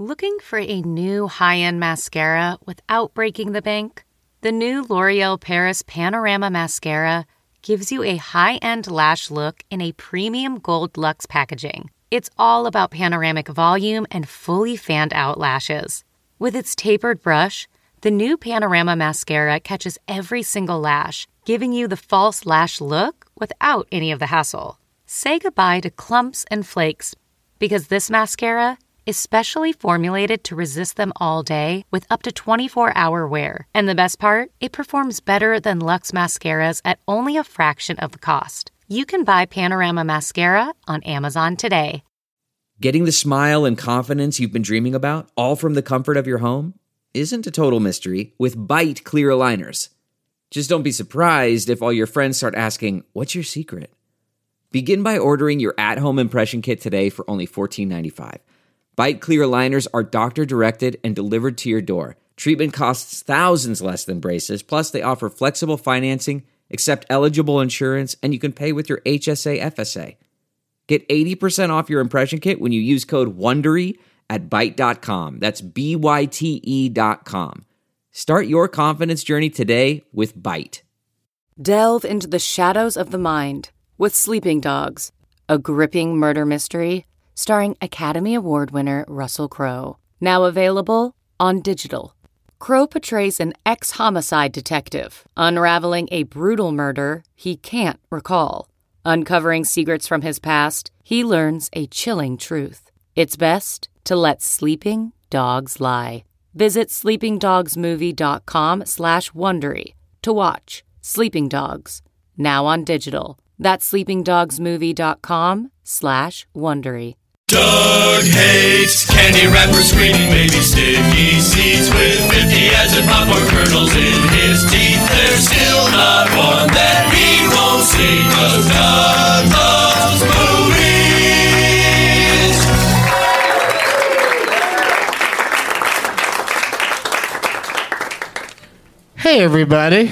Looking for a new high-end mascara without breaking the bank? The new L'Oreal Paris Panorama Mascara gives you a high-end lash look in a premium gold luxe packaging. It's all about panoramic volume and fully fanned-out lashes. With its tapered brush, the new Panorama Mascara catches every single lash, giving you the false lash look without any of the hassle. Say goodbye to clumps and flakes, because this mascara is specially formulated to resist them all day with up to 24-hour wear. And the best part? It performs better than Luxe mascaras at only a fraction of the cost. You can buy Panorama Mascara on Amazon today. Getting the smile and confidence you've been dreaming about, all from the comfort of your home, isn't a total mystery with Byte clear aligners. Just don't be surprised if all your friends start asking, "What's your secret?" Begin by ordering your at-home impression kit today for only $14.95. Byte clear aligners are doctor-directed and delivered to your door. Treatment costs thousands less than braces, plus they offer flexible financing, accept eligible insurance, and you can pay with your HSA FSA. Get 80% off your impression kit when you use code WONDERY at Byte.com. That's BYTE.com. Start your confidence journey today with Byte. Delve into the shadows of the mind with Sleeping Dogs, a gripping murder mystery starring Academy Award winner Russell Crowe. Now available on digital. Crowe portrays an ex-homicide detective unraveling a brutal murder he can't recall. Uncovering secrets from his past, he learns a chilling truth. It's best to let sleeping dogs lie. Visit sleepingdogsmovie.com/Wondery to watch Sleeping Dogs, now on digital. That's sleepingdogsmovie.com/Wondery. Doug hates candy wrappers, screaming baby sticky seeds with 50 acid popcorn kernels in his teeth. There's still not one that he won't see, 'cause Doug loves movies. Hey, everybody.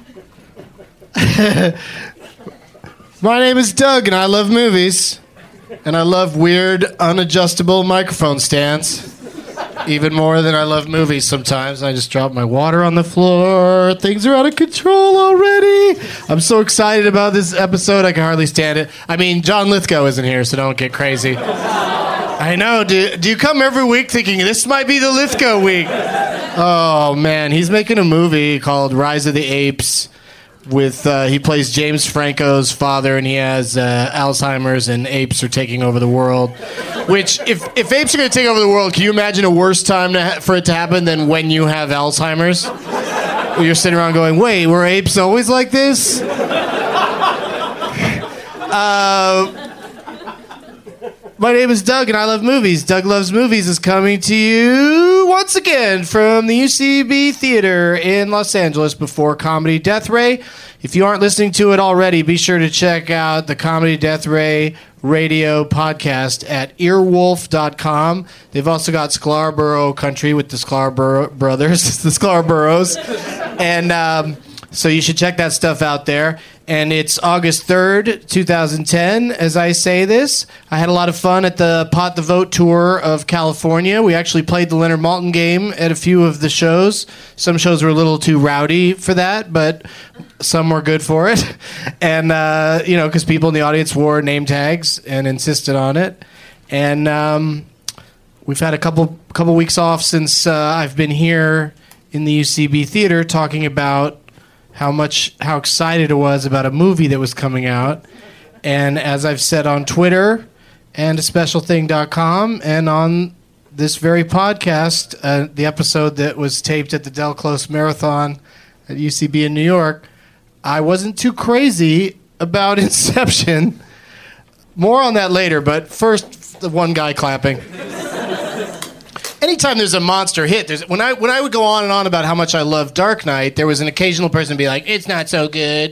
My name is Doug, and I love movies. And I love weird, unadjustable microphone stands. Even more than I love movies sometimes. I just drop my water on the floor. Things are out of control already. I'm so excited about this episode, I can hardly stand it. I mean, John Lithgow isn't here, so don't get crazy. I know. Do you come every week thinking, this might be the Lithgow week? Oh, man. He's making a movie called Rise of the Apes. With he plays James Franco's father, and he has Alzheimer's, and apes are taking over the world. Which, if apes are going to take over the world, can you imagine a worse time for it to happen than when you have Alzheimer's? You're sitting around going, wait, were apes always like this? My name is Doug, and I love movies. Doug Loves Movies is coming to you once again from the UCB Theater in Los Angeles before Comedy Death Ray. If you aren't listening to it already, be sure to check out the Comedy Death Ray radio podcast at earwolf.com. They've also got Scarborough Country with the Scarborough brothers, the Scarboroughs. And so you should check that stuff out there. And it's August 3rd, 2010, as I say this. I had a lot of fun at the Pot the Vote tour of California. We actually played the Leonard Maltin game at a few of the shows. Some shows were a little too rowdy for that, but some were good for it. And, because people in the audience wore name tags and insisted on it. And we've had a couple weeks off since I've been here in the UCB Theater talking about how excited I was about a movie that was coming out. And as I've said on Twitter and specialthing.com and on this very podcast, the episode that was taped at the Del Close Marathon at UCB in New York, I wasn't too crazy about Inception. More on that later, but first, the one guy clapping. Anytime there's a monster hit, when I would go on and on about how much I love Dark Knight, there was an occasional person be like, it's not so good.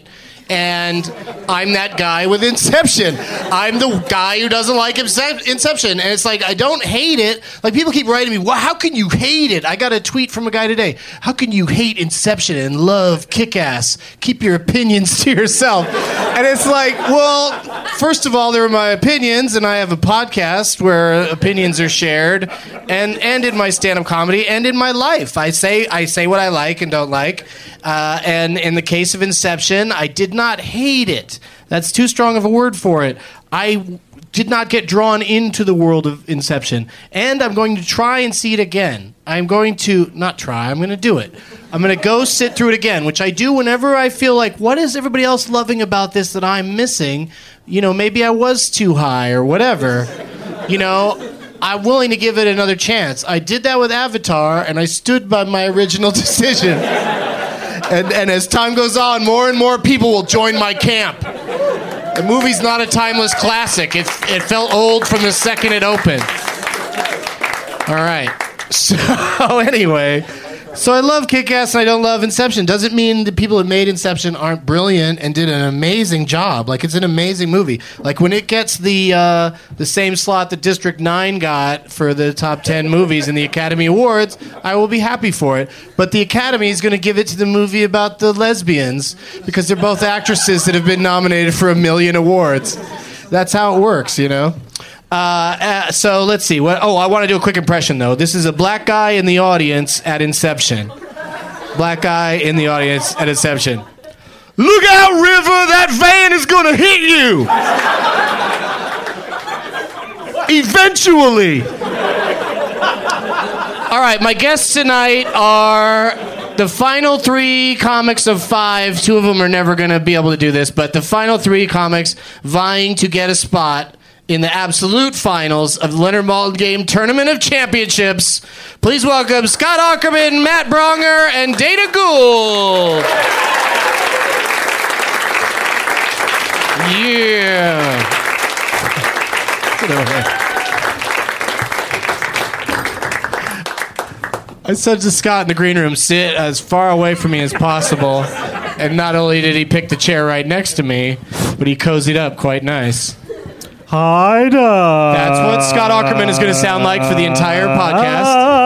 And I'm that guy with Inception. I'm the guy who doesn't like Inception. And it's like, I don't hate it. Like, people keep writing me, well, how can you hate it? I got a tweet from a guy today. How can you hate Inception and love Kick-Ass? Keep your opinions to yourself. And it's like, well, first of all, they're my opinions, and I have a podcast where opinions are shared, and in my stand-up comedy, and in my life. I say what I like and don't like. And in the case of Inception, I did not hate it. That's too strong of a word for it. I did not get drawn into the world of Inception. And I'm going to try and see it again. I'm going to do it. I'm going to go sit through it again, which I do whenever I feel like, what is everybody else loving about this that I'm missing? You know, maybe I was too high or whatever. You know, I'm willing to give it another chance. I did that with Avatar, and I stood by my original decision. And as time goes on, more and more people will join my camp. The movie's not a timeless classic. It felt old from the second it opened. All right. So anyway, so I love Kick-Ass and I don't love Inception. Doesn't mean the people that made Inception aren't brilliant and did an amazing job. Like, it's an amazing movie. Like, when it gets the same slot that District 9 got for the top 10 movies in the Academy Awards, I will be happy for it. But the Academy is going to give it to the movie about the lesbians because they're both actresses that have been nominated for 1 million awards. That's how it works, you know? So let's see. I want to do a quick impression, though. This is a black guy in the audience at Inception. Black guy in the audience at Inception. Look out, River! That van is going to hit you! Eventually! All right, my guests tonight are the final 3 comics of 5. 2 of them are never going to be able to do this, but the final 3 comics vying to get a spot in the absolute finals of the Leonard Maltin Game Tournament of Championships. Please welcome Scott Aukerman, Matt Bronger, and Dana Gould. Yeah. Get over here. I said to Scott in the green room, sit as far away from me as possible. And not only did he pick the chair right next to me, but he cozied up quite nice. Hi, Doug. That's what Scott Aukerman is going to sound like for the entire podcast.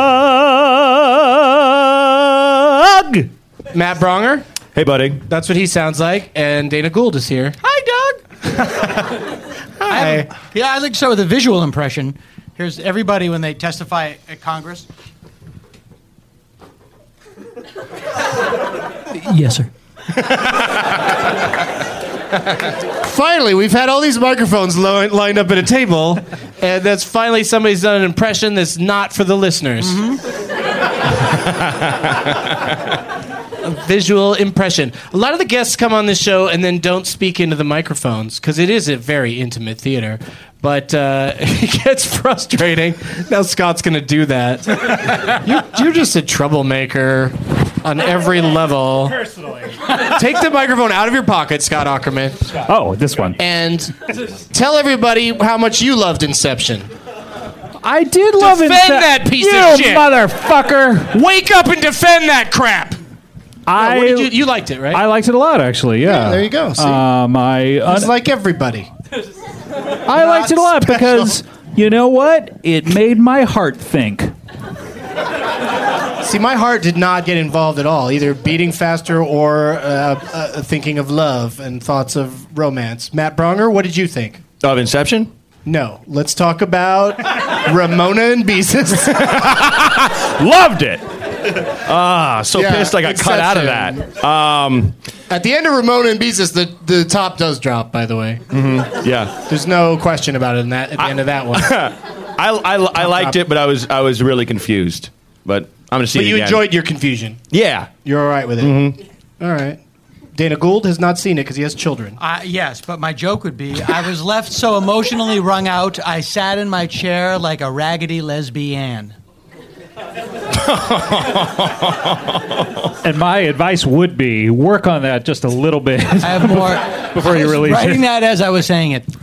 Doug. Matt Bronger. Hey, buddy. That's what he sounds like. And Dana Gould is here. Hi, Doug. Hi. I'd like to start with a visual impression. Here's everybody when they testify at Congress. Yes, sir. Finally, we've had all these microphones lined up at a table, and that's finally somebody's done an impression that's not for the listeners. A visual impression. A lot of the guests come on this show and then don't speak into the microphones because it is a very intimate theater. But it gets frustrating. Now Scott's going to do that. You're just a troublemaker on every level. Personally. Take the microphone out of your pocket, Scott Aukerman. Oh, this one. And tell everybody how much you loved Inception. I did love it. Defend that piece you of shit. Motherfucker. Wake up and defend that crap. You liked it, right? I liked it a lot, actually, yeah. There you go. See? It's like everybody. I liked it a lot because, you know what? It made my heart think. See, my heart did not get involved at all, either beating faster or thinking of love and thoughts of romance. Matt Bronger, what did you think? Of Inception? No. Let's talk about Ramona and Beezus. Loved it. Pissed I got cut out of that. At the end of Ramona and Beezus, the top does drop, by the way. Mm-hmm. Yeah. There's no question about it at the end of that one. I liked it, but I was really confused. But I'm going to see it again. But you enjoyed your confusion. Yeah. You're all right with it. Mm-hmm. All right. Dana Gould has not seen it because he has children. Yes, but my joke would be, I was left so emotionally wrung out, I sat in my chair like a raggedy lesbian. And my advice would be, work on that just a little bit. I have more. Before you release it. Writing that as I was saying it.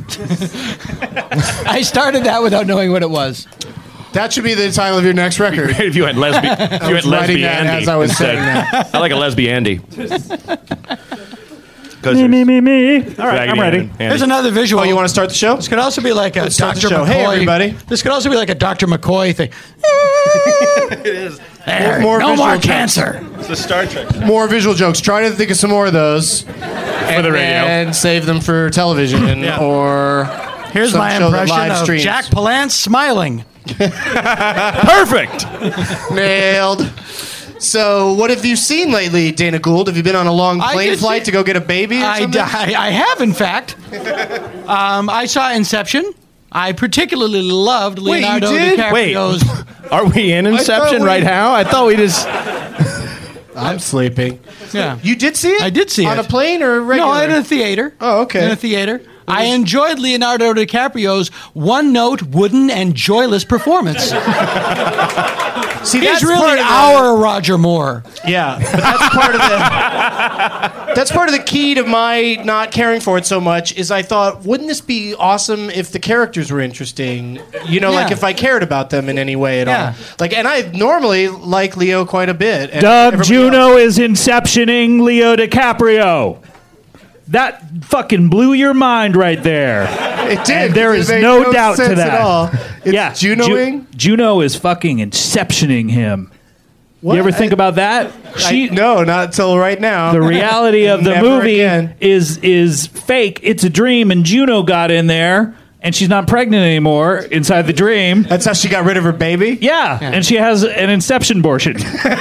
I started that without knowing what it was. That should be the title of your next record. If you went lesbian, writing that as I was saying that. I like a lesbian Andy. 'Cause Me. All right, I'm ready. Here's another visual. Oh, you want to start the show? This could also be like a Let's start the Dr. show. McCoy. Hey, everybody. This could also be like a Dr. McCoy thing. It is. More no visual more jokes. cancer. It's the Star Trek. More visual jokes. Try to think of some more of those. For the radio. And save them for television or Here's some my show that impression live of streams. Jack Palance smiling. Perfect. Nailed. So, what have you seen lately, Dana Gould? Have you been on a long I plane did flight see- to go get a baby or something? I have, in fact. I saw Inception. I particularly loved Wait, you Leonardo did? DiCaprio's. Are we in Inception we- right now? I thought we just. I'm sleeping. Yeah. You did see it? I did see on it. a plane or regular? No, in a theater. Oh, okay. In a theater. I enjoyed Leonardo DiCaprio's one-note, wooden, and joyless performance. See, He's that's really part of the- our Roger Moore. Yeah, but that's part of the. That's part of the key to my not caring for it so much. Is I thought, wouldn't this be awesome if the characters were interesting? You know, like Yeah. if I cared about them in any way at Yeah. all. Like, and I normally like Leo quite a bit. And Doug everybody Juno is inceptioning Leo DiCaprio. That fucking blew your mind right there. It did. And there It is made no doubt to sense that. At all. It's Yeah, Junoing. Juno is fucking inceptioning him. What? You ever think about that? No, not until right now. The reality of the Never movie again. is fake. It's a dream, and Juno got in there, and she's not pregnant anymore inside the dream. That's how she got rid of her baby. Yeah, and she has an inception abortion.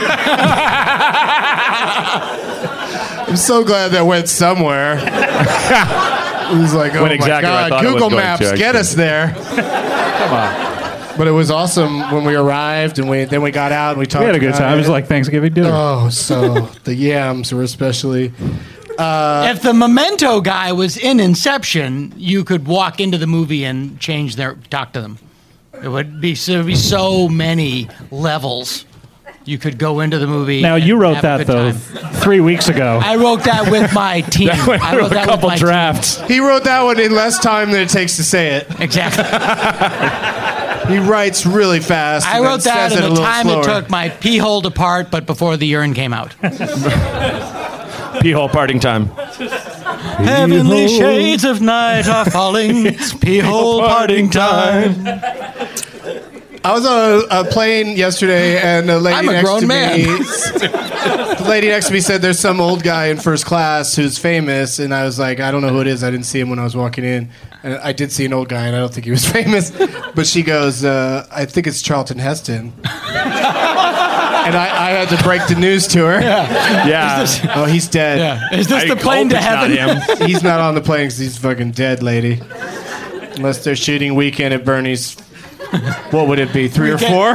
I'm so glad that went somewhere. It was like, oh Went exactly my where I God, thought it was Google going Maps, to, get actually. us there. Come on. But it was awesome when we arrived and then we got out and we talked. We had a good about time. It was it. like Thanksgiving dinner. Oh, so the yams were especially. If the Memento guy was in Inception, you could walk into the movie and talk to them. It would be so many levels. You could go into the movie. Now and you wrote have a that good though time. 3 weeks ago. I wrote that with my team. I wrote a that couple with my drafts. He wrote that one in less time than it takes to say it. Team. Exactly. He writes really fast. I and wrote then that says in it a the little time slower. it took my pee hole to part, but before the urine came out. Pee hole parting time. Heavenly shades of night are falling. It's pee hole parting time. I was on a plane yesterday, and the lady I'm a next grown to man. me, the lady next to me said, "There's some old guy in first class who's famous," and I was like, "I don't know who it is. I didn't see him when I was walking in." And I did see an old guy, and I don't think he was famous. But she goes, "I think it's Charlton Heston." And I had to break the news to her. Yeah. Oh, he's dead. Yeah. Is this I the plane hope to it's not heaven? him. He's not on the plane because he's fucking dead, lady. Unless they're shooting Weekend at Bernie's. What would it be, 3 or 4?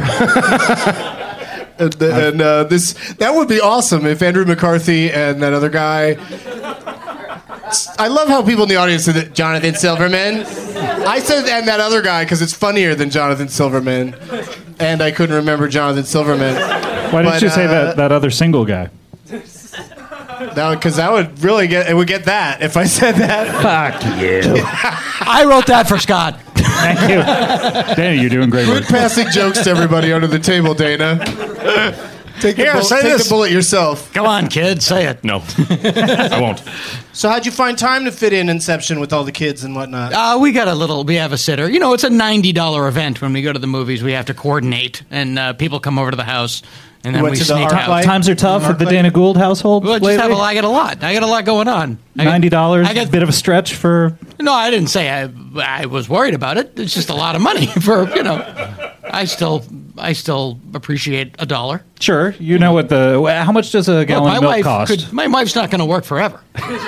That would be awesome if Andrew McCarthy and that other guy. I love how people in the audience said that Jonathan Silverman. I said and that other guy because it's funnier than Jonathan Silverman, and I couldn't remember Jonathan Silverman. Why didn't But, you say that other single guy? Because that would really get that if I said that. Fuck you. I wrote that for Scott. Thank you. Dana, you're doing great work. Quit passing jokes to everybody under the table, Dana. Take the bullet yourself. Come on, kid, say it. No. I won't. So how'd you find time to fit in Inception with all the kids and whatnot? We have a sitter. You know, it's a $90 event when we go to the movies. We have to coordinate, and people come over to the house, and then went we to the sneak art out. light? Times are tough at the Dana Gould household. Well, I lately. I got a lot. I got a lot going on. $90, I got- a bit of a stretch for. No, I didn't say I was worried about it. It's just a lot of money for I still appreciate $1. Sure, you know what how much does a gallon of milk cost? My wife's not going to work forever.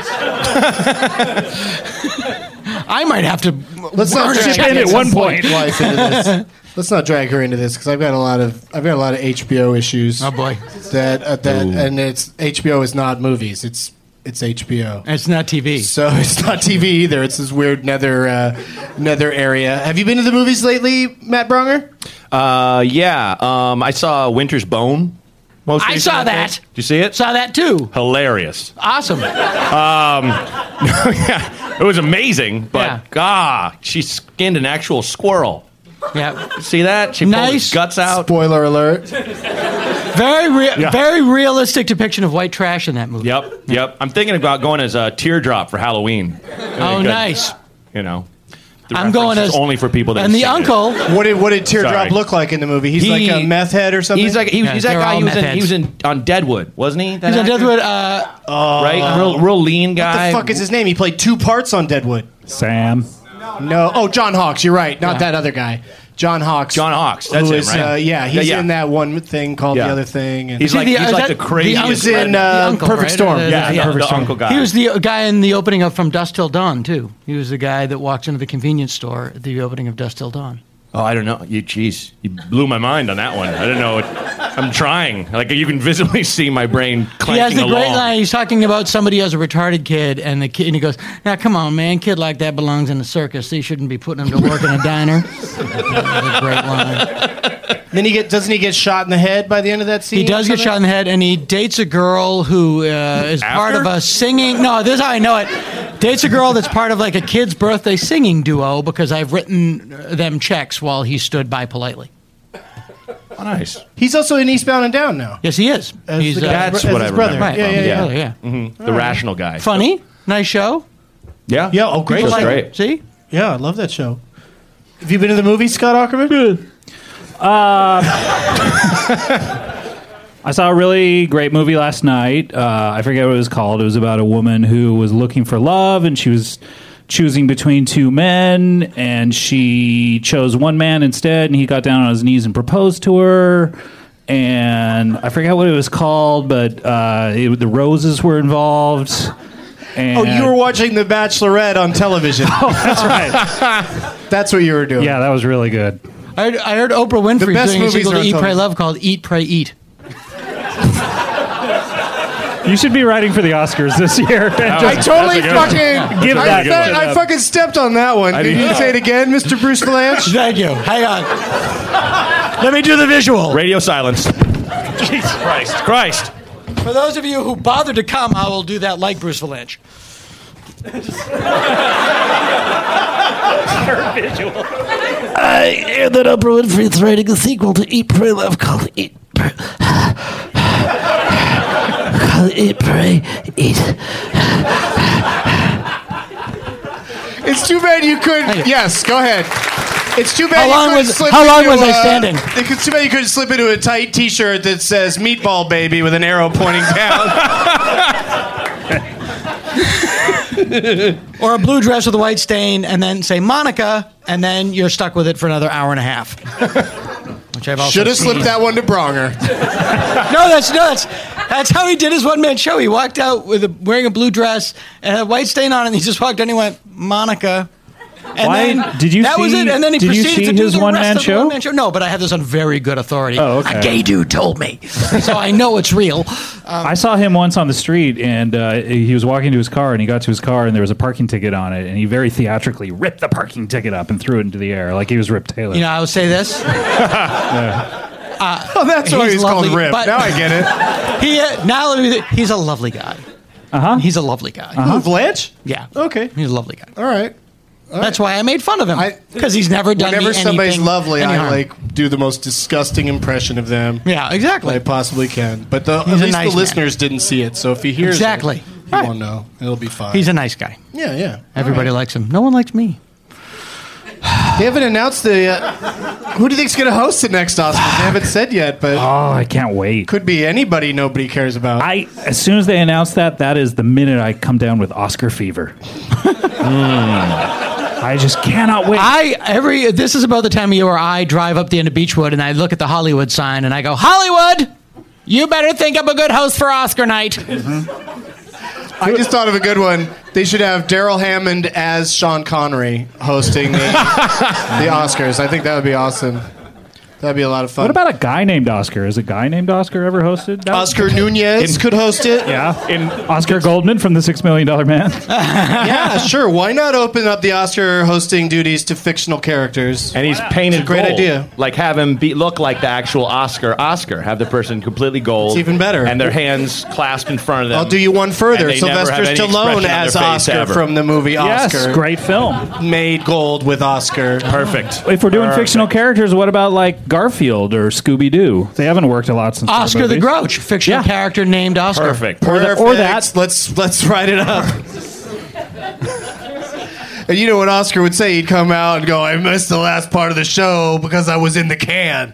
I might have to. Let's not learn to drag check in at one point. wife into this. Let's not drag her into this because I've got a lot of HBO issues. Oh boy, and it's HBO is not movies. It's HBO. it's not TV. So it's not TV either. It's this weird nether area. Have you been to the movies lately, Matt Bronger? Yeah. I saw Winter's Bone. Most I recently, saw think. that. Did you see it? Saw that too. Hilarious. Awesome. Yeah, it was amazing, but she skinned an actual squirrel. Yeah. See that? She pulled Nice. his guts out. Spoiler alert. Very realistic depiction of white trash in that movie. Yep. I'm thinking about going as a teardrop for Halloween. Oh, nice. You know. I'm going as only for people that. And the uncle. What did Teardrop look like in the movie? He's like a meth head or something. He's that guy. He was on Deadwood, wasn't he? He's on Deadwood. Right, real lean guy. What the fuck is his name? He played 2 parts on Deadwood. Sam. No. Oh, John Hawkes. You're right. Not that other guy. John Hawkes. That's who him, is, right? He's in that one thing called The Other Thing. And he's like the crazy. He was in Perfect Storm. Perfect Storm. Uncle guy. He was the guy in the opening of From Dusk Till Dawn too. He was the guy that walks into the convenience store at the opening of Dusk Till Dawn. Oh, I don't know. You blew my mind on that one. I don't know. I'm trying. Like, you can visibly see my brain clanking He has the along. great line. He's talking about somebody as a retarded kid, and he goes, "Now, come on, man. Kid like that belongs in a circus. So you shouldn't be putting him to work in a diner." That's a great line. Then doesn't he get shot in the head by the end of that scene? He does get shot in the head, and he dates a girl who is part of a singing. No, this is how I know it. Dates a girl that's part of like a kid's birthday singing duo because I've written them checks while he stood by politely. Oh, nice. He's also in Eastbound and Down now. Yes, he is. He's that's what I brother. remember. Right. Yeah. Mm-hmm. The rational guy. Funny, nice show. Yeah. Yeah. Oh, great. People like great. it. See? Yeah, I love that show. Have you been to the movie, Scott Aukerman? Good. I saw a really great movie last night. I forget what it was called. It was about a woman who was looking for love, and she was choosing between 2 men, and she chose one man instead, and he got down on his knees and proposed to her. And I forget what it was called, but the roses were involved. And you were watching The Bachelorette on television. Oh, that's right. That's what you were doing. Yeah, that was really good. I heard Oprah Winfrey best doing a movies sequel are to on Eat, Pray, television. Love called Eat, Pray, Eat. You should be writing for the Oscars this year. I totally fucking Give that. I fucking stepped on that one. Can you say it again, Mr. Bruce Valanche? Thank you. Hang on. Let me do the visual. Radio silence. Jesus Christ. For those of you who bothered to come, I will do that like Bruce Valanche. I hear that Oprah Winfrey's writing a sequel to Eat, Pray, Love called Eat, Pray, Eat. It's too bad you couldn't. Yes, go ahead. It's too bad How long was I standing? It's too bad you couldn't slip into a tight T-shirt that says "Meatball Baby" with an arrow pointing down. Or a blue dress with a white stain, and then say Monica, and then you're stuck with it for another hour and a half. Which I've also Should have seen. slipped that one to Bronger. That's how he did his one-man show. He walked out wearing a blue dress and a white stain on it, and he just walked in and he went, Monica. And then did you that see, was it. And then he did you proceeded see to do his the one-man rest of the show? one-man show? No, but I had this on very good authority. Oh, okay. A gay dude told me. So I know it's real. I saw him once on the street, and he was walking to his car, and he got to his car, and there was a parking ticket on it, and he very theatrically ripped the parking ticket up and threw it into the air like he was Rip Taylor. You know, I would say this. Oh, that's why he's called Rip. but- Now I get it. He's a lovely guy. He's a lovely guy. Who, Valanche? Yeah. Okay. He's a lovely guy. All right. That's why I made fun of him. Because he's never done me Whenever anything. somebody's lovely, any I harm. do the most disgusting impression of them Yeah, exactly. I possibly can. But at He's a least nice the man. listeners didn't see it, so if he hears Exactly. it, he won't know. It'll be fine. He's a nice guy. yeah. Everybody likes him. No one likes me. They haven't announced the... who do you think's going to host the next Oscars? They haven't said yet, but Oh, I can't wait. could be anybody nobody cares about. As soon as they announce that is the minute I come down with Oscar fever. I just cannot wait. This is about the time of year where I drive up the end of Beechwood and I look at the Hollywood sign and I go, Hollywood, you better think up a good host for Oscar night. I just thought of a good one. They should have Daryl Hammond as Sean Connery hosting the Oscars. I think that would be awesome. That'd be a lot of fun. What about a guy named Oscar? Has a guy named Oscar ever hosted? That? Oscar Nunez could host it? Yeah. Oscar Goldman from The $6 Million Man. Yeah, sure. Why not open up the Oscar hosting duties to fictional characters? And he's painted Great gold. idea. Like, have him look like the actual Oscar. Have the person completely gold. It's even better. And their hands clasped in front of them. I'll do you one further. And they never Sylvester have any Stallone expression on as their face Oscar ever. from the movie Oscar. Yes, great film. Made gold with Oscar. Perfect. If we're doing fictional characters, what about like Garfield or Scooby Doo. They haven't worked a lot since. Oscar the movies. Grouch, fictional character named Oscar. Perfect. Or that. Let's write it up. And you know what Oscar would say? He'd come out and go, "I missed the last part of the show because I was in the can."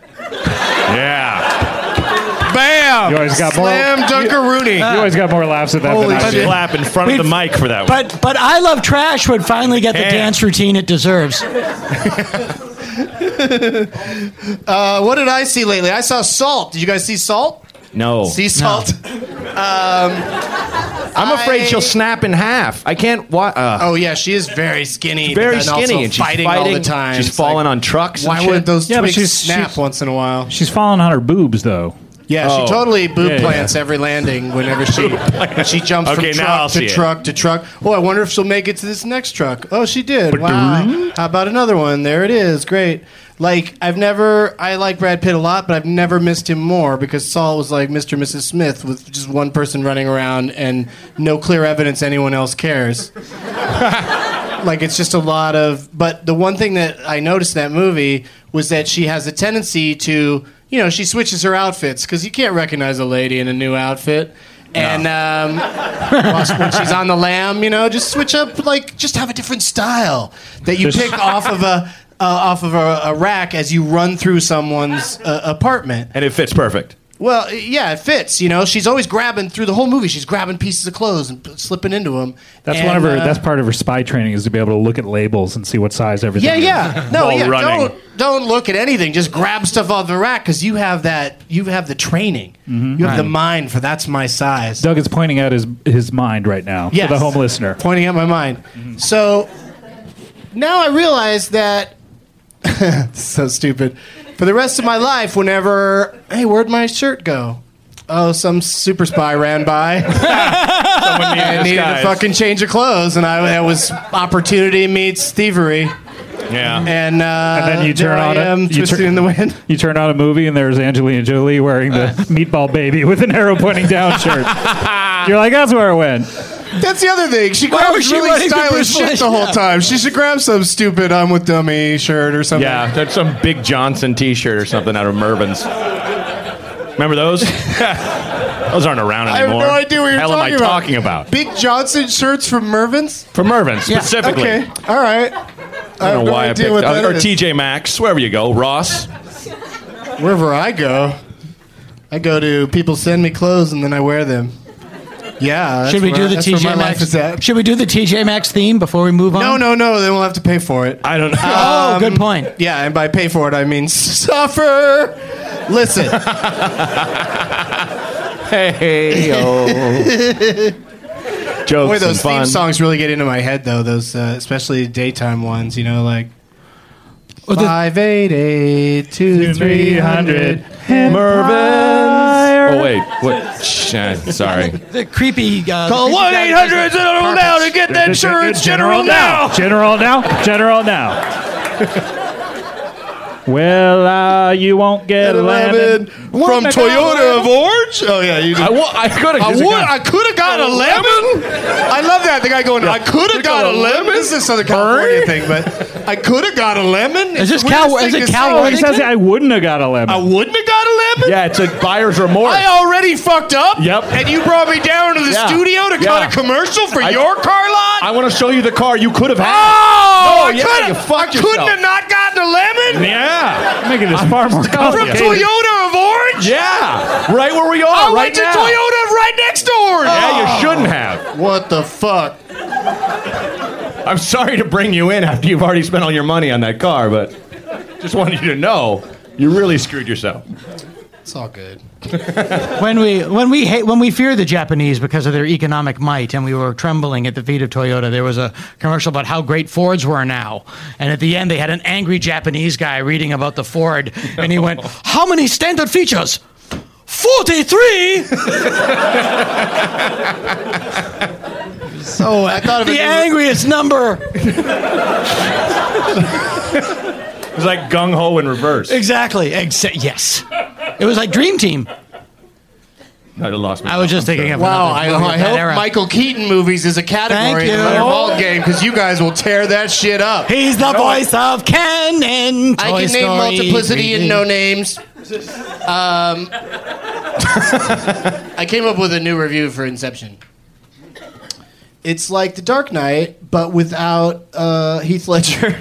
Yeah. Bam! You always got more. Slam Dunkaroony. You always got more laughs at that Holy than I shit. do. Clap in front of the mic for that one. But I Love Trash would finally get the Damn. dance routine it deserves. What did I see lately? I saw Salt. Did you guys see Salt? No. Sea Salt? I'm afraid she'll snap in half. I can't. Oh yeah, she is very skinny. very but then also skinny, and she's fighting all the time. She's It's falling like, on trucks. Why and wouldn't shit. those Yeah, but twigs she's- snap she's- once in a while? She's falling on her boobs, though. Yeah, Oh. she totally boob Yeah, yeah. plants every landing whenever she jumps Okay, from now I'll truck see to it. truck to truck. Oh, I wonder if she'll make it to this next truck. Oh, she did. Wow. How about another one? There it is. Great. Like, I like Brad Pitt a lot, but I've never missed him more because Saul was like Mr. and Mrs. Smith with just one person running around and no clear evidence anyone else cares. Like, it's just a lot of. But the one thing that I noticed in that movie was that she has a tendency to, she switches her outfits because you can't recognize a lady in a new outfit. And when she's on the lam, just switch up, like, just have a different style that you pick off of a rack as you run through someone's apartment. And it fits perfect. Well, yeah, it fits. She's always grabbing through the whole movie. She's grabbing pieces of clothes and slipping into them. That's one of her. That's part of her spy training is to be able to look at labels and see what size everything. is. Yeah. No, While running. Don't look at anything. Just grab stuff off the rack because you have that. You have the training. You have the mind for that's my size. Doug is pointing out his mind right now Yes. for the home listener. Pointing at my mind. So now I realize that. So stupid. For the rest of my life, whenever, hey, where'd my shirt go? Oh, some super spy ran by. I needed to fucking change of clothes, and that was opportunity meets thievery. Yeah. And then you turn there on I am, you twisted turn- in the wind. You turn on a movie and there's Angelina Jolie wearing the meatball baby with an arrow pointing down shirt. You're like, that's where it went. That's the other thing. She was grabs she really running to stylish Bruce shit Willis? the whole time. She should grab some stupid I'm with Dummy shirt or something. Yeah, that's some Big Johnson T-shirt or something out of Mervin's. Remember those? Those aren't around I have anymore. no idea what you're Hell talking am I talking about? Big Johnson shirts from Mervin's? From Mervin's, specifically. Okay. All right. I don't know why I picked what that or is. TJ Maxx, wherever you go. Ross. Wherever I go to people send me clothes and then I wear them. Yeah. Should we do the that's where my TJ life is Maxx? at. Should we do the TJ Maxx theme before we move on? No. Then we'll have to pay for it. I don't know. Oh, good point. Yeah, and by pay for it, I mean suffer. Listen. Hey, Jokes Boy, those and fun. theme songs really get into my head, though. Those, especially daytime ones. Like 588 2300 Mervin's. Oh wait, what? Sorry. The creepy. Call 1-800 General now to get that insurance. General now. General now. Well, you won't get a lemon from Toyota of Orange. Oh yeah, you did. I could have. I could have got a lemon. I love that. The guy going, I could have got a lemon. This is a Southern California thing, but I could have got a lemon. Is this It's the Cal? weirdest Is thing it to Cal? say. Oh, he says I wouldn't have got a lemon. I wouldn't have got a lemon. Yeah, it's a buyer's remorse. I already fucked up. Yep. And you brought me down to the Yeah. studio to cut Yeah. a commercial for your car lot. I want to show you the car you could have had. Oh, yeah, you fucked couldn't yourself. have not gotten a lemon Yeah. You're making this far more from complicated. Toyota of Orange. Yeah. Right where we are. I right went to now. Toyota right next door. Yeah, you shouldn't have. What the fuck? I'm sorry to bring you in after you've already spent all your money on that car, but just wanted you to know you really screwed yourself. It's all good. When we fear the Japanese because of their economic might, and we were trembling at the feet of Toyota, there was a commercial about how great Fords were now, and at the end they had an angry Japanese guy reading about the Ford, and he went, "How many standard features? 43." So I thought of The angriest number. It was like gung ho in reverse. Exactly. Yes. It was like Dream Team. I'd have lost me. I was just thinking of Wow, another movie I of that hope era. Michael Keaton movies is a category Thank in the you. Leonard Maltin game because you guys will tear that shit up. He's the voice of Ken in Toy I can name Story multiplicity 3D. and no names. I came up with a new review for Inception. It's like The Dark Knight, but without Heath Ledger.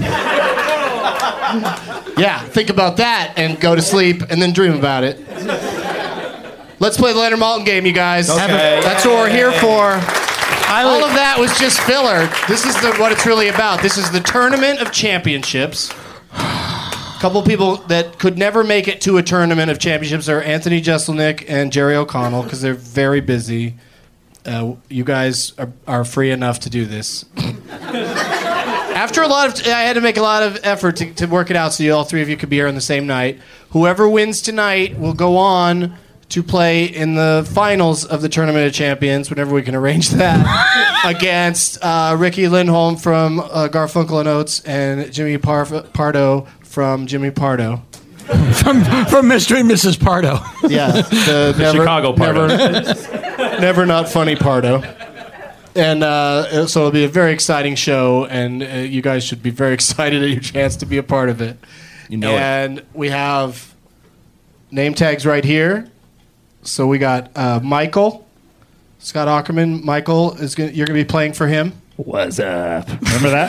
Yeah, think about that and go to sleep and then dream about it. Let's play the Leonard Maltin game, you guys. Okay. That's what we're here for. All of that was just filler. This is what it's really about. This is the Tournament of Championships. A couple people that could never make it to a Tournament of Championships are Anthony Jeselnik and Jerry O'Connell because they're very busy. You guys are free enough to do this. After I had to make a lot of effort to work it out so all three of you could be here on the same night. Whoever wins tonight will go on to play in the finals of the Tournament of Champions, whenever we can arrange that, against Ricky Lindholm from Garfunkel and Oates and Jimmy Pardo from Jimmy Pardo. From Mr. and Mrs. Pardo. Yeah, the Chicago Pardo. Never not funny Pardo. And so it'll be a very exciting show, and you guys should be very excited at your chance to be a part of it. You know it. And we have name tags right here. So we got Michael, Scott Aukerman. Michael, you're going to be playing for him. What's up? Remember that?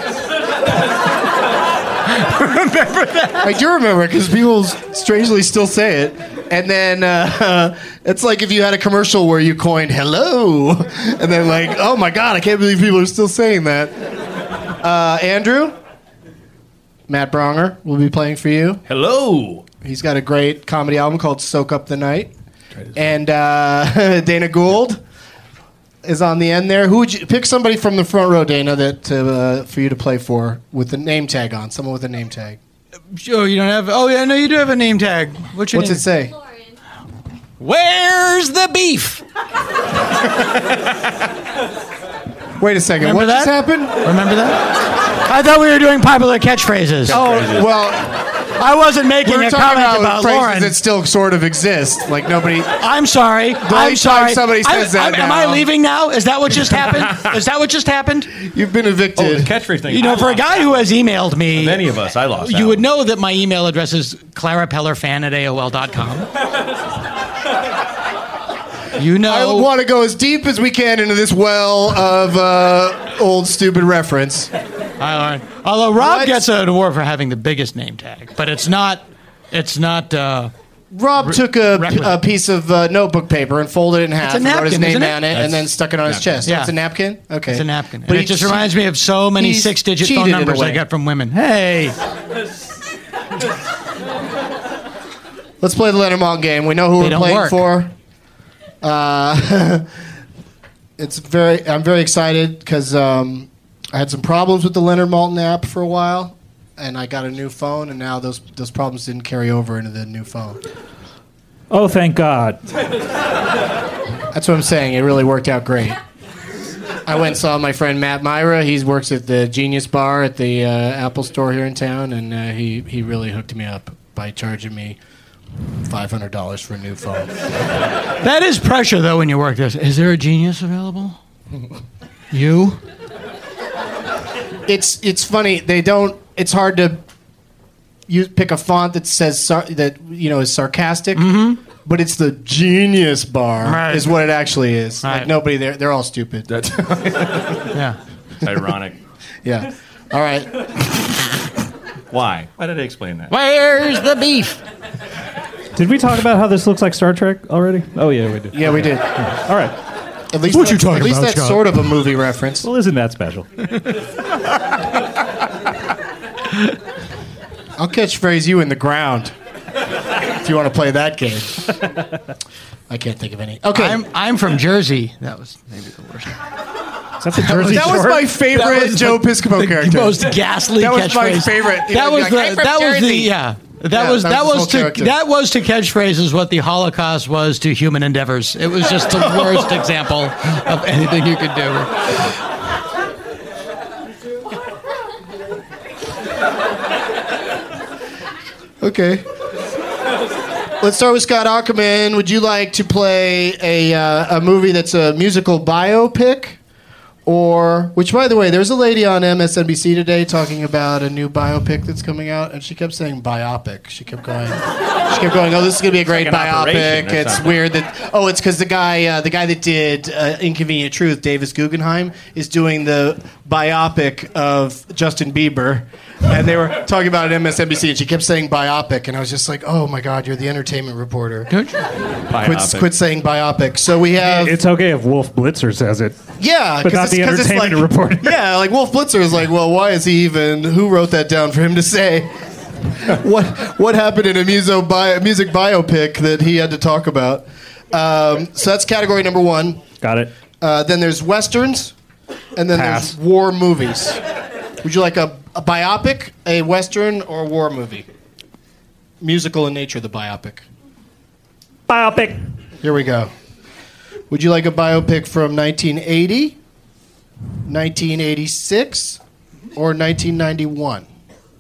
I do remember it because people strangely still say it. And then it's like if you had a commercial where you coined hello, and then like, oh my God, I can't believe people are still saying that. Andrew, Matt Bronger will be playing for you. Hello. He's got a great comedy album called Soak Up the Night. And Dana Gould is on the end there. Who would you pick? Somebody from the front row, Dana, that for you to play for with the name tag on. Someone with a name tag. Sure, you don't have. Oh yeah, no, you do have a name tag. What's your What's name? it say? Where's the beef? Wait a second. Remember What that? just happened? Remember that? I thought we were doing popular catchphrases. Oh well, I wasn't making we were a talking comment about about phrases Lauren. that still sort of exist. Like nobody. I'm sorry. only I'm time sorry. somebody says that Am I now- leaving now? Is that what just happened? Is that what just happened? You've been Oh, evicted. the catchphrase thing. You know, for a guy who has emailed me, Of any of us, I lost. you would know that my email address is clarapellerfan@aol.com. You know. I would want to go as deep as we can into this well of old stupid reference. Although Rob What? gets an award for having the biggest name tag, but it's not. Rob took a requisite. piece of notebook paper and folded it in half a and wrote his napkin, name isn't it? on it and then stuck it on his chest. Yeah. It's a napkin? Okay. It's a napkin. But And he it just che- reminds me of so many he's 6-digit cheated phone in a numbers I way. get from women. Hey, Let's play the Leonard Maltin game. We know who They we're don't playing work. for. I'm very excited because I had some problems with the Leonard Maltin app for a while, and I got a new phone, and now those problems didn't carry over into the new phone. Oh, thank God. That's what I'm saying. It really worked out great. I went and saw my friend Matt Myra. He works at the Genius Bar at the Apple store here in town, and he really hooked me up by charging me $500 for a new phone. that is pressure though when you work this. Is there a Genius available? You? It's funny. They don't. It's hard to pick a font that says is sarcastic. Mm-hmm. But it's the Genius Bar Right. is what it actually is. Right. Like nobody there. They're all stupid. That's Yeah. ironic. Yeah. All right. Why? Why did I explain that? Where's the beef? Did we talk about how this looks like Star Trek already? Oh, yeah, we did. Yeah, we did. All right. At least What you talking At least about, that's Scott? sort of a movie reference. Well, isn't that special? I'll catchphrase you in the ground if you want to play that game. I can't think of any. Okay. I'm from Jersey. That was maybe the worst. Is that the Jersey that was Shore? my favorite That was Joe Piscopo character. Most ghastly That was my catchphrase. favorite. He That would was be like, "I'm from that was the Jersey." yeah. Yeah, That was that was his whole to character. that was to catchphrases what the Holocaust was to human endeavors. It was just the worst example of anything you could do. Okay. let's start with Scott Aukerman. Would you like to play a movie that's a musical biopic? Or, which, by the way, there's a lady on MSNBC today talking about a new biopic that's coming out, and she kept saying biopic. She kept going, oh, this is going to be a great biopic. It's weird that, it's because the guy that did Inconvenient Truth, Davis Guggenheim, is doing the biopic of Justin Bieber. And they were talking about it on MSNBC, and she kept saying biopic, and I was just like, oh my God, you're the entertainment reporter. Quit saying biopic. So we have... It's okay if Wolf Blitzer says it. Yeah, but not the entertainment reporter. Yeah, like Wolf Blitzer is like, well, why is he even... Who wrote that down for him to say? What happened in a music biopic that he had to talk about? So that's category number 1. Got it. Then there's Westerns, and then Pass. there's war movies. Would you like a biopic, a Western, or a war movie? Musical in nature, the biopic. Biopic. Here we go. Would you like a biopic from 1980, 1986, or 1991?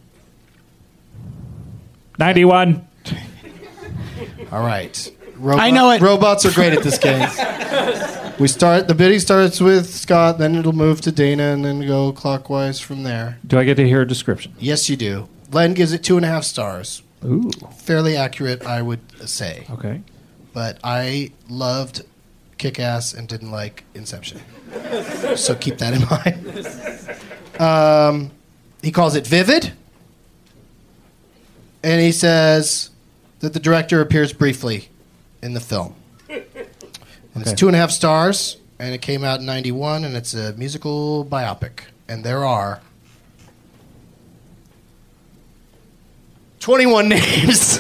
91. All right. I know it. Robots are great at this game. The bidding starts with Scott, then it'll move to Dana, and then go clockwise from there. Do I get to hear a description? Yes, you do. Len gives it 2.5 stars. Ooh. Fairly accurate, I would say. Okay. But I loved Kick-Ass and didn't like Inception. So keep that in mind. He calls it vivid. And he says that the director appears briefly in the film. And it's 2.5 stars, and it came out in 91, and it's a musical biopic. And there are 21 names.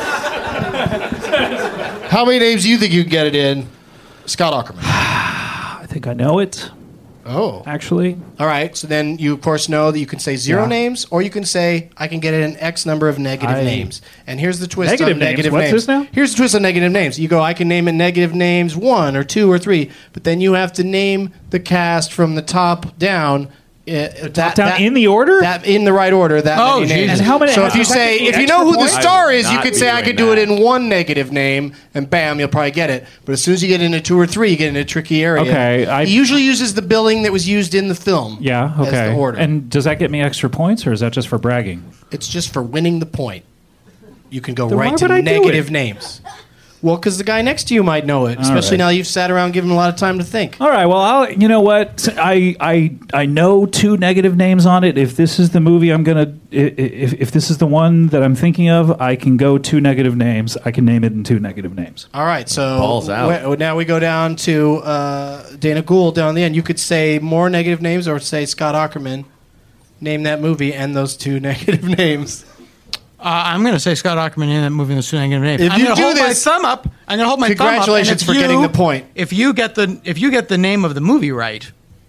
How many names do you think you can get it in? Scott Aukerman. I think I know it. Oh. Actually. All right. So then you, of course, know that you can say 0 names, or you can say, I can get it in X number of negative names. And here's the twist on negative names. What's this now? Here's the twist on negative names. You go, I can name it negative names 1 or 2 or 3, but then you have to name the cast from the top down. In the order? That in the right order. That many names. And how many? So if you know who the star is, you could say I could do it in 1 negative name, and bam, you'll probably get it. But as soon as you get into 2 or 3, you get into a tricky area. Okay, he usually uses the billing that was used in the film. Yeah. Okay. As the order. And does that get me extra points, or is that just for bragging? It's just for winning the point. You can go Then right why to would I do negative it? names. Well, because the guy next to you might know it, especially now you've sat around giving him a lot of time to think. All right. Well, you know what? I know 2 negative names on it. If this is the movie I'm gonna, if this is the one that I'm thinking of, I can go 2 negative names. I can name it in 2 negative names. All right. So Balls out. now we go down to Dana Gould down the end. You could say more negative names, or say Scott Aukerman. Name that movie and those 2 negative names. I'm going to say Scott Aukerman in that movie, the negative names. If I'm you going to do hold my this- thumb up. I'm going to hold my thumb up. Congratulations for getting the point. If you get the name of the movie right,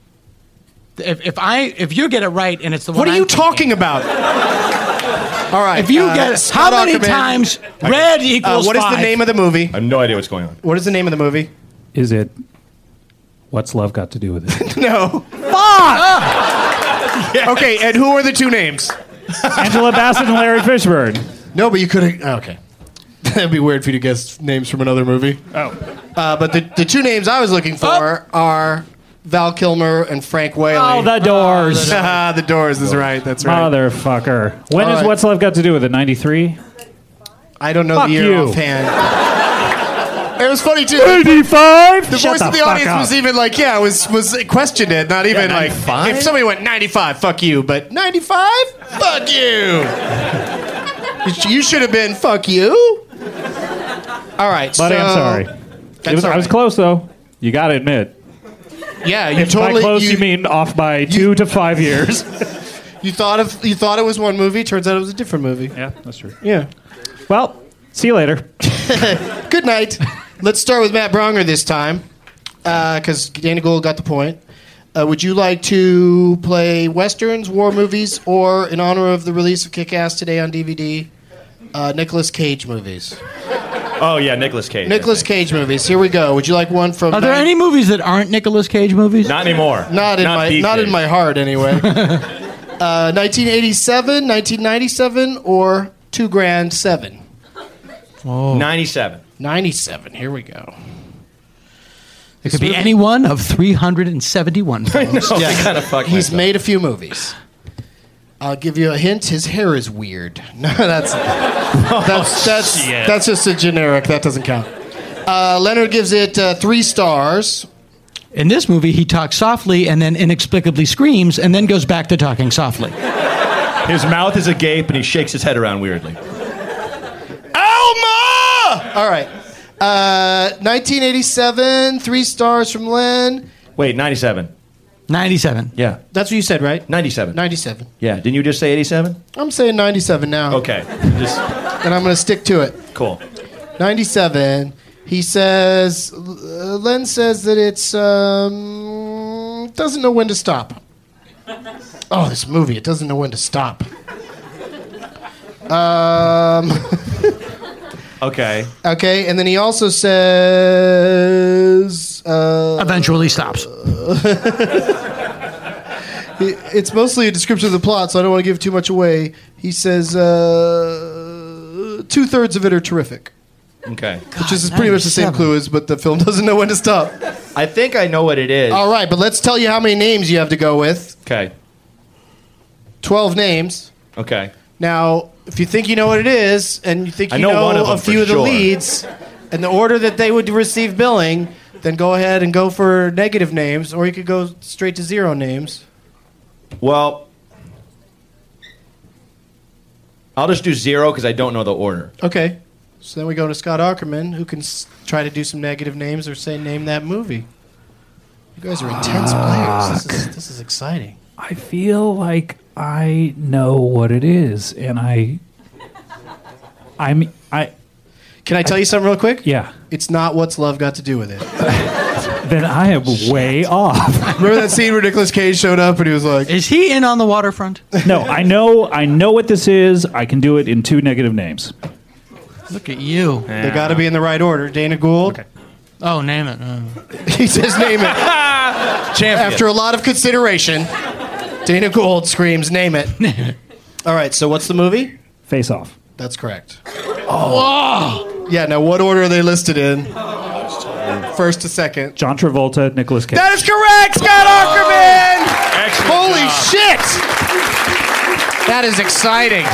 if you get it right and it's the one. What are I'm you thinking, talking about? All right. If you get Scott how many Aukerman- times red equals what is 5? the name of the movie? I have no idea what's going on. What is the name of the movie? Is it? What's love got to do with it? No. Okay, and who are the 2 names? Angela Bassett and Larry Fishburne. No, but you could have... Okay. That'd be weird for you to guess names from another movie. Oh. But the 2 names I was looking for are Val Kilmer and Frank Whaley. Oh, The Doors. The Doors is right. That's right. Motherfucker. When All has right. What's Love got to do with it? 93? I don't know Fuck the year you. offhand. It was funny, too. 85? The voice of the audience was even like, was questioned it, not even like... 95? If somebody went 95, fuck you, but 95? Fuck you. You should have been fuck you. All right, Buddy, I'm sorry. That's all I was right. close, though. You got to admit. Yeah, you If totally... by close you mean off by 2 to 5 years. You thought it was one movie. Turns out it was a different movie. Yeah, that's true. Yeah. Well, see you later. Good night. Let's start with Matt Bronger this time, because Dana Gould got the point. Would you like to play westerns, war movies, or in honor of the release of Kick-Ass today on DVD, Nicolas Cage movies? Oh, yeah, Nicolas Cage. Nicolas Cage movies. Here we go. Would you like one from? Are there any movies that aren't Nicolas Cage movies? Not anymore. Not in my heart anyway. 1987, 1997, or $2,000,7? 97. 97. Here we go. It could be any one of 371 films. Kind of fuck He's myself. made a few movies. I'll give you a hint. His hair is weird. No, that's just a generic. That doesn't count. Leonard gives it 3 stars. In this movie, he talks softly and then inexplicably screams and then goes back to talking softly. His mouth is agape and he shakes his head around weirdly. Alma! All right. 1987, 3 stars from Len. Wait, 97. 97. Yeah. That's what you said, right? 97. 97. Yeah. Didn't you just say 87? I'm saying 97 now. Okay. Just And I'm going to stick to it. cool. 97. He says, Len says that it's, doesn't know when to stop. Oh, this movie, it doesn't know when to stop. Okay. Okay, and then he also says, Eventually stops. it's mostly a description of the plot, so I don't want to give too much away. He says, 2/3 of it are terrific. Okay. Which is pretty much the same 97. clue as, but the film doesn't know when to stop. I think I know what it is. All right, but let's tell you how many names you have to go with. Okay. 12 names. Okay. Now, if you think you know what it is, and you think I you know know one of a them few for of the sure. leads, and the order that they would receive billing, then go ahead and go for negative names, or you could go straight to 0 names. Well, I'll just do 0 because I don't know the order. Okay. So then we go to Scott Aukerman, who can try to do some negative names or say, name that movie. You guys are intense players. This is exciting. I feel like I know what it is, and Can I tell you something real quick? yeah. It's not What's Love Got to Do with It. Then I am way off. Remember that scene where Nicolas Cage showed up and he was like, Is he in on the waterfront? No, I know what this is. I can do it in 2 negative names. Look at you. they got to be in the right order. Dana Gould. Okay. Oh, name it. He says, name it. Champion. After a lot of consideration, Dana Gould screams, name it. All right, so what's the movie? Face Off. That's correct. Oh. Yeah, now what order are they listed in? First to second. John Travolta, Nicolas Cage. That is correct, Scott Aukerman! Excellent Holy job. shit! That is exciting.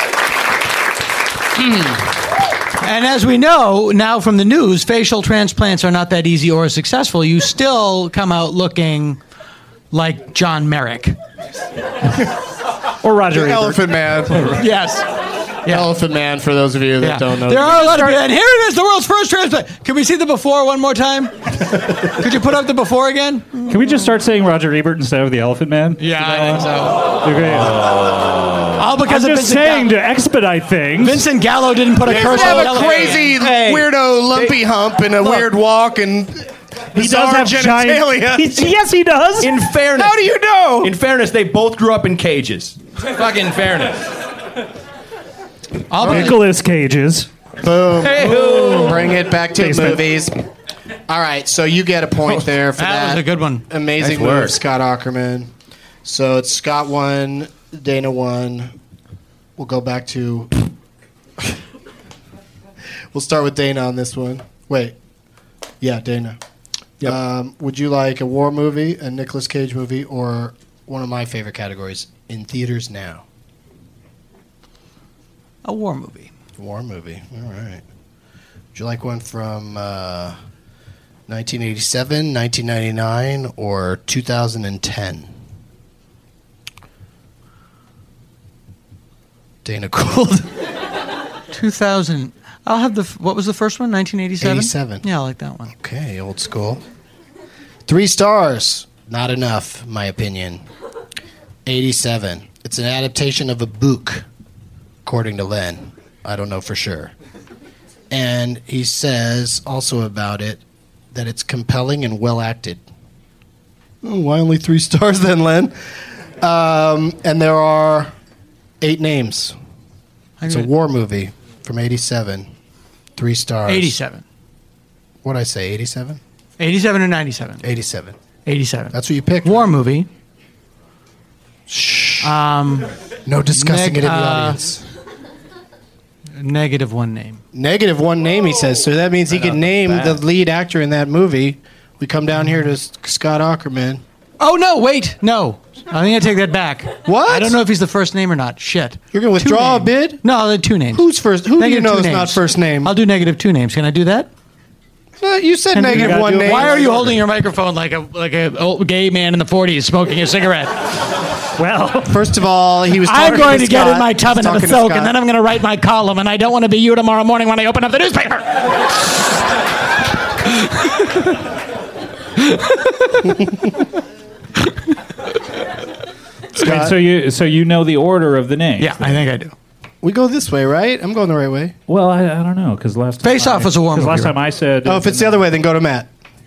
And as we know now from the news, facial transplants are not that easy or successful. You still come out looking like John Merrick. Or Roger Ebert. Elephant Man. Yes. Yeah. Elephant Man, for those of you that don't know. There are a lot of people. And here it is, the world's first transplant. Can we see the before one more time? Could you put up the before again? Can we just start saying Roger Ebert instead of the Elephant Man? Yeah, I think so. Okay. All because I'm of just Vincent saying Gallo. to expedite things. Vincent Gallo didn't put a curse have on a the crazy weirdo lumpy hump and a weird walk and He does have genitalia. giant. Yes, he does. In fairness. How do you know? In fairness, they both grew up in cages. Fucking fairness. Nicolas Cage's. Boom. Hey-hoo. Bring it back to Basement. movies. All right, so you get a point there for that. That was a good one. Amazing Nice move, work. Scott Aukerman. So it's Scott 1, Dana 1. We'll go back to... We'll start with Dana on this one. Wait. Yeah, Dana. Yep. Would you like a war movie, a Nicolas Cage movie, or one of my favorite categories, in theaters now? A war movie. War movie. All right. Would you like one from 1987, 1999, or 2010? Dana Gould. 2000. I'll have the. What was the first one? 1987. 87. Yeah, I like that one. Okay, old school. 3 stars. Not enough, my opinion. 87. It's an adaptation of a book, according to Len. I don't know for sure. And he says also about it that it's compelling and well acted. Oh, why only 3 stars then, Len? And there are 8 names. It's a war movie from 87. 3 stars. 87. What'd I say, 87? 87 or 97? 87. 87. That's what you picked. War movie. No discussing Nick, it in the audience. Negative one name. Negative one name, he says. So that means he can name the lead actor in that movie. We come down here to Scott Aukerman. Oh, no, wait. No. I think I take that back. What? I don't know if he's the first name or not. Shit. You're going to withdraw a bid? No, they're two names. Who's first? Who do you Negative know two is names. not first name? I'll do negative two names. Can I do that? You said negative one name. Why are you holding your microphone like a old gay man in the 40s smoking a cigarette? Well, first of all, he was talking I'm going to get Scott. in my tub and have a He's talking to soak, Scott. and then I'm going to write my column, and I don't want to be you tomorrow morning when I open up the newspaper. Scott, so you know the order of the names. Yeah, I think I do. we go this way, right? I'm going the right way. Well, I don't know because last time Face Off was a war movie, last right? time I said. Oh, if it's the other way, then go to Matt.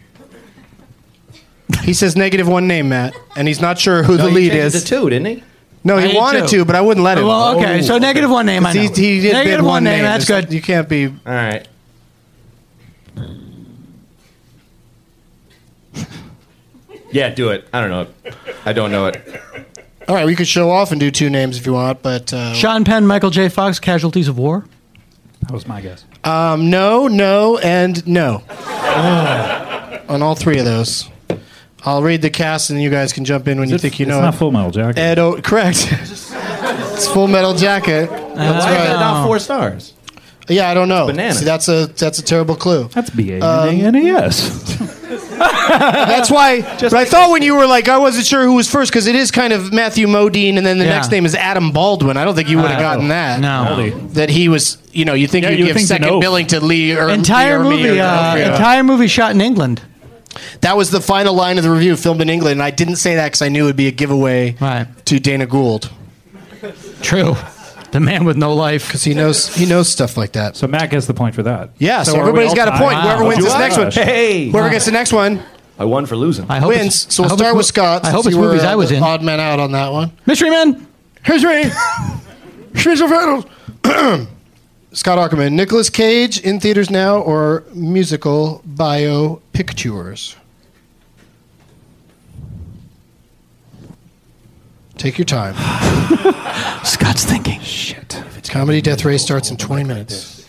He says negative one name, Matt, and he's not sure who the lead is. It to two, didn't he? No, I he did wanted too. to, but I wouldn't let him. Well, okay, so negative one name, I know. He did negative bid one name, that's There's- good. You can't be. All right. Yeah, do it. I don't know it. I don't know it. All right, we could show off and do two names if you want, but Sean Penn, Michael J. Fox, Casualties of War. That was my guess. no, and no. On all three of those. I'll read the cast, and you guys can jump in when you think you know it's not it. Full Metal Jacket. Ed correct. It's Full Metal Jacket. That's Why is it right. not 4 stars? Yeah, I don't know. Bananas. See, that's a terrible clue. That's B-A-N-A-N-A-S. That's why. But I thought when you were like, I wasn't sure who was first because it is kind of Matthew Modine, and then the Yeah. next name is Adam Baldwin. I don't think you would have gotten that. No. That he was, you think Yeah, you you give think second no. billing to Lee or Entire Lee or me movie, or- entire movie shot in England. That was the final line of the review, filmed in England, and I didn't say that because I knew it would be a giveaway Right. to Dana Gould True. The man with no life. because he knows stuff like that. So Matt gets the point for that. Yeah, so are we everybody's all got a tied? point. Whoever Wow. wins Do this I? next one, Hey! whoever gets the next one I won for losing. I hope wins. it's- So I we'll hope start it's- with Scott. I hope since it's you were, movies I was the in. odd man out on that one. Mystery Men. Here's me. Scott Aukerman, Nicolas Cage in theaters now or musical bio pictures? Take your time. Scott's thinking. Shit. Comedy Death Ray starts in 20 minutes.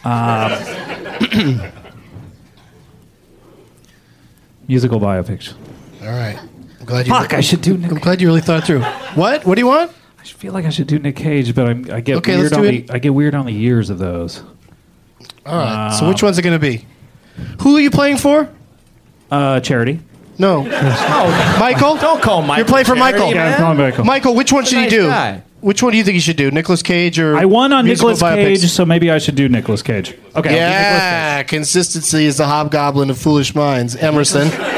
Musical biopics. All right. I'm glad you. Fuck, I should do I'm Nick. glad you really thought it through. What? What do you want? I feel like I should do Nick Cage, but I get Okay, weird let's on do the it. I get weird on the years of those. All right. So which one's it going to be? Who are you playing for? Charity. No. Michael? Don't call Michael. You're playing for charity, Michael. Yeah, man. I'm calling Michael. Michael, which one should nice you do? guy. Which one do you think you should do? Nicolas Cage or I won on musical Nicolas biopics? Cage, so maybe I should do Nicolas Cage. Okay. I'll do Nicolas Yeah, consistency is the hobgoblin of foolish minds. Emerson. Cage.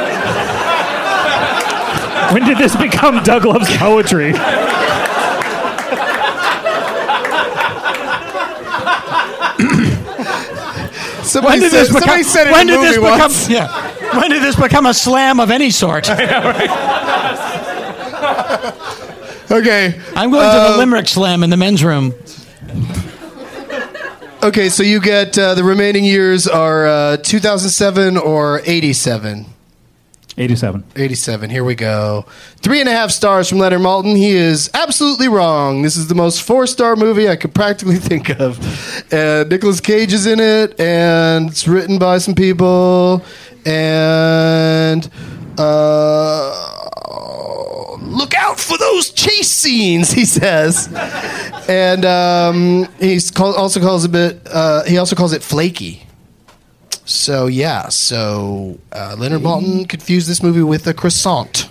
When did this become Doug Loves Poetry? Somebody When did this said, somebody become? said it When in did a this movie become? once. Yeah. When did this become a slam of any sort? Okay. I'm going to the Limerick Slam in the men's room. Okay, so you get the remaining years are 2007 or 87. 87. 87. Here we go. 3.5 stars from Leonard Maltin. He is absolutely wrong. This is the most 4-star movie I could practically think of. Nicolas Cage is in it, and it's written by some people. And look out for those chase scenes, he says. And also calls it flaky. So yeah, Leonard Maltin confused this movie with a croissant.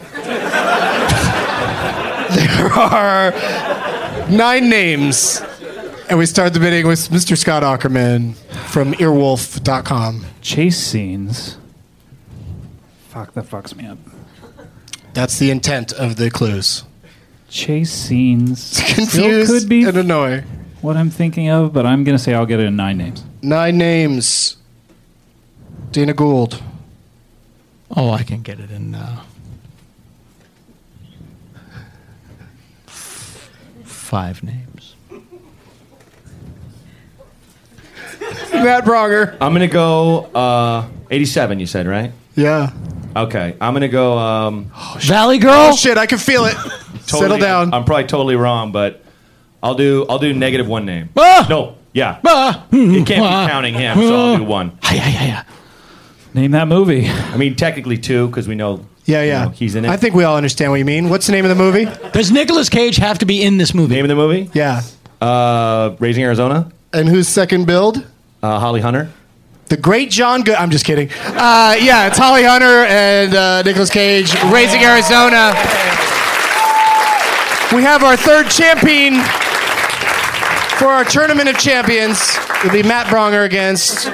There are 9 names, and we start the bidding with Mr. Scott Aukerman from earwolf.com. Chase scenes. Fuck, that fucks me up. That's the intent of the clues. Chase scenes. Confused Still could be and annoying. what I'm thinking of, but I'm going to say I'll get it in 9 names. 9 names. Dana Gould. Oh, I can get it in 5 names. Matt Bronger. I'm going to go 87, you said, right? Yeah. Okay. I'm going to go Valley Girl. Oh shit, I can feel it. Settle down. I'm probably totally wrong, but I'll do negative 1 name. Ah! No, Yeah. You can't be counting him, so I'll do one. Name that movie. I mean, technically two, because we know, he's in it. I think we all understand what you mean. What's the name of the movie? Does Nicolas Cage have to be in this movie? Name of the movie? Yeah. Raising Arizona. And who's second build? Holly Hunter. The great John Good. I'm just kidding. It's Holly Hunter and Nicolas Cage. Raising Arizona. We have our third champion for our Tournament of Champions. It'll be Matt Bronger against...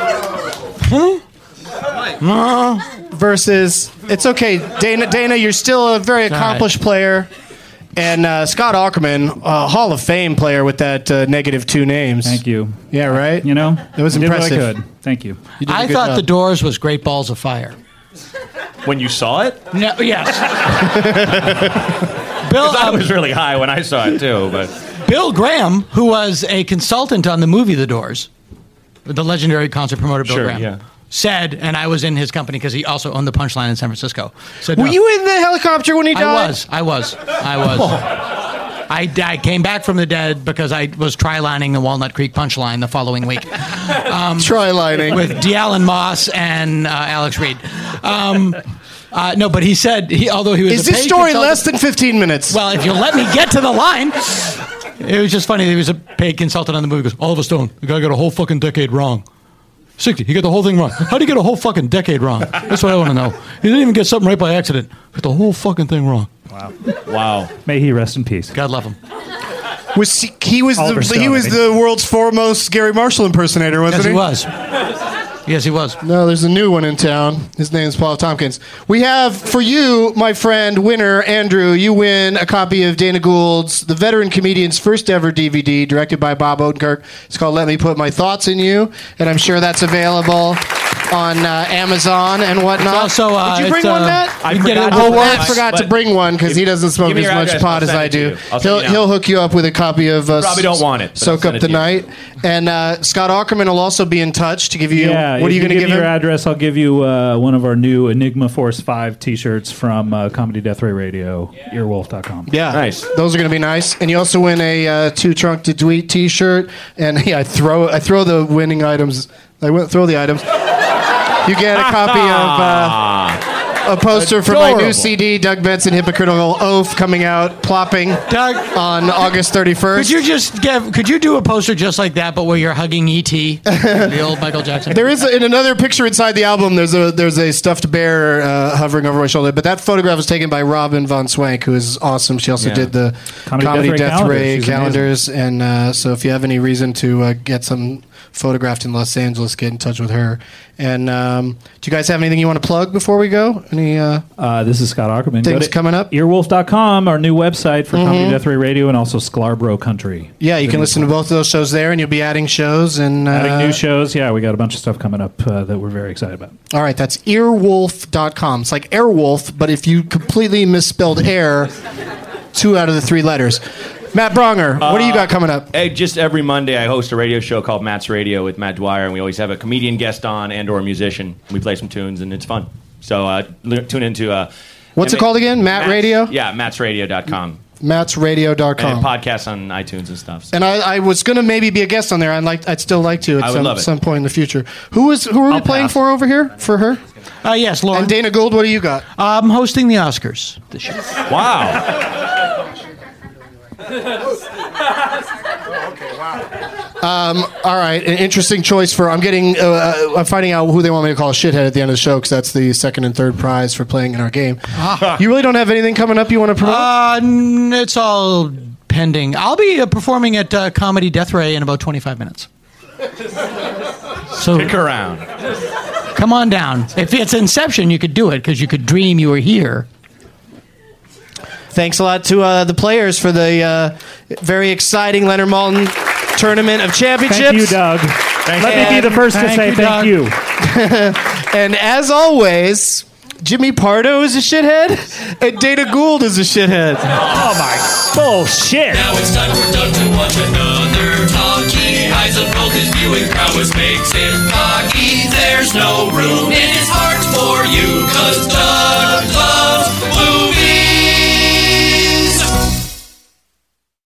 versus... It's okay. Dana, you're still a very accomplished player. And Scott Aukerman, Hall of Fame player with that -2 names. Thank you. Yeah, right? You know, it was impressive. What I could. Thank you. I thought The Doors was Great Balls of Fire. When you saw it? No, yes. Bill, I was really high when I saw it, too. But Bill Graham, who was a consultant on the movie The Doors, the legendary concert promoter Bill Graham, said, and I was in his company because he also owned the Punchline in San Francisco. Said, Were you in the helicopter when he died? I was. I came back from the dead because I was tri-lining the Walnut Creek Punchline the following week. Tri-lining. With D'Allen Moss and Alex Reed. No, but he said, although he was Is this story less than 15 minutes? Well, if you'll let me get to the line. It was just funny. He was a paid consultant on the movie. He goes, Oliver Stone, the guy got a whole fucking decade wrong. 60. He got the whole thing wrong. How do you get a whole fucking decade wrong? That's what I want to know. He didn't even get something right by accident. Got the whole fucking thing wrong. Wow. May he rest in peace. God love him. He was the world's foremost Gary Marshall impersonator, wasn't he? Yes, he was. Yes, he was. No, there's a new one in town. His name's Paul Tompkins. We have, for you, my friend, winner, Andrew, you win a copy of Dana Gould's The Veteran Comedian's first ever DVD, directed by Bob Odenkirk. It's called Let Me Put My Thoughts in You, and I'm sure that's available on Amazon and whatnot. Also, did you bring one, Matt? I forgot to bring one because he doesn't smoke as much pot as I do. He'll hook you up with a copy of Probably don't want it. Soak Up the Night. And Scott Aukerman will also be in touch to give you... what are you going to give him? Your address, I'll give you one of our new Enigma Force 5 t-shirts from Comedy Death Ray Radio, earwolf.com. Yeah. Nice. Those are going to be nice. And you also win a Too Drunk to Tweet t-shirt. And I throw the winning items. Throw the items. You get a copy of a poster for my new CD, Doug Benson, Hypocritical Oath, coming out, plopping Doug, on August 31st. Could you do a poster just like that, but where you're hugging E.T., the old Michael Jackson? There is, in another picture inside the album, there's a stuffed bear hovering over my shoulder, but that photograph was taken by Robin Von Swank, who is awesome. She also did the Comedy Death Ray calendars, and so if you have any reason to get some photographed in Los Angeles, get in touch with her. And do you guys have anything you want to plug before we go? Any this is Scott Aukerman. Things coming up? Earwolf.com, our new website for Comedy Death Ray Radio, and also Scarborough Country. Yeah, you can listen to both of those shows there, and you'll be adding shows. And adding new shows. Yeah, we got a bunch of stuff coming up that we're very excited about. All right, that's earwolf.com. It's like Airwolf, but if you completely misspelled air, 2 out of the 3 letters. Matt Bronger, what do you got coming up? Hey, just every Monday I host a radio show called Matt's Radio with Matt Dwyer, and we always have a comedian guest on and/or a musician. We play some tunes, and it's fun. So tune into... What's it called again? Matt Radio? Yeah, mattsradio.com. mattsradio.com. And podcasts on iTunes and stuff. So. And I was going to maybe be a guest on there. I'd still like to at some point in the future. Who are we playing for over here? For her? Yes, Lauren. And Dana Gould, what do you got? I'm hosting the Oscars this year. Wow. All right, an interesting choice for. I'm finding out who they want me to call a shithead at the end of the show because that's the second and third prize for playing in our game. You really don't have anything coming up you want to promote? It's all pending. I'll be performing at Comedy Death Ray in about 25 minutes. So stick around. Come on down. If it's Inception, you could do it because you could dream you were here. Thanks a lot to the players for the very exciting Leonard Maltin Tournament of Championships. Thank you, Doug. Let me be the first to say thank you. And as always, Jimmy Pardo is a shithead, and Dana Gould is a shithead. Oh, my bullshit. Now it's time for Doug to watch another talkie. Eyes of both his viewing prowess makes him cocky. There's no room in his heart for you, 'cause Doug